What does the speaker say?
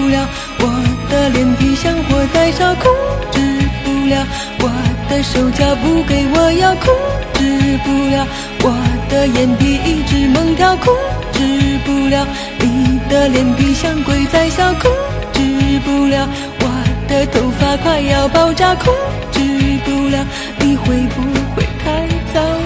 了，我的脸皮像火在烧，控制不了，我的手脚不给我要，控制不了，我的眼皮一直猛跳，控制不了，你的脸皮像鬼在笑，控制不了，我的头发快要爆炸，控制不了，你会不会太早？